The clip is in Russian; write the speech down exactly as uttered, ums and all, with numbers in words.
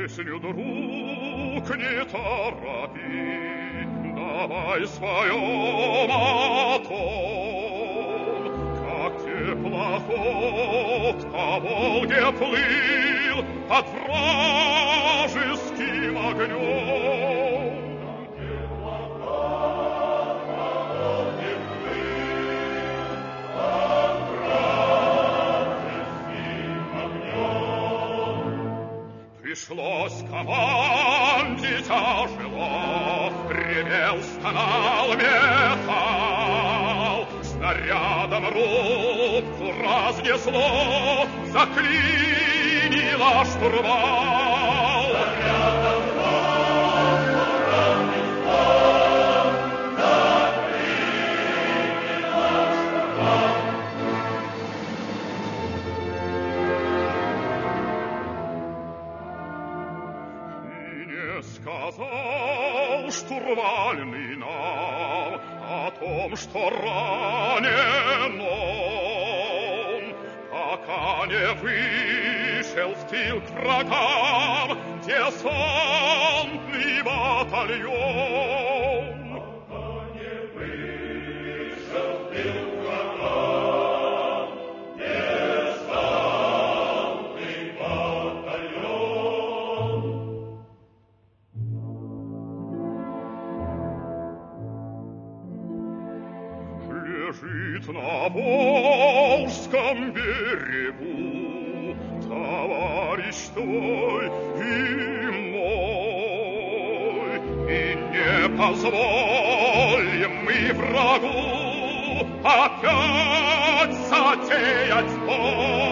Песню, друг, не торопи, давай своем о том, как теплоход по Волге плыл под вражеским огнем. Пришлось команде тяжело, ревел, стонал металл. Снарядом рубку разнесло, заклинило штурвал. Снарядом рубку разнесло, заклинило штурвал. Сказал штурвальный нам о том, что ранен он, пока не вышел в тыл к врагам десантный батальон. Пока не вышел в тыл к врагам десантный батальон. Лежит на Волжском берегу товарищ твой и мой, и не позволим мы врагу опять затеять бой.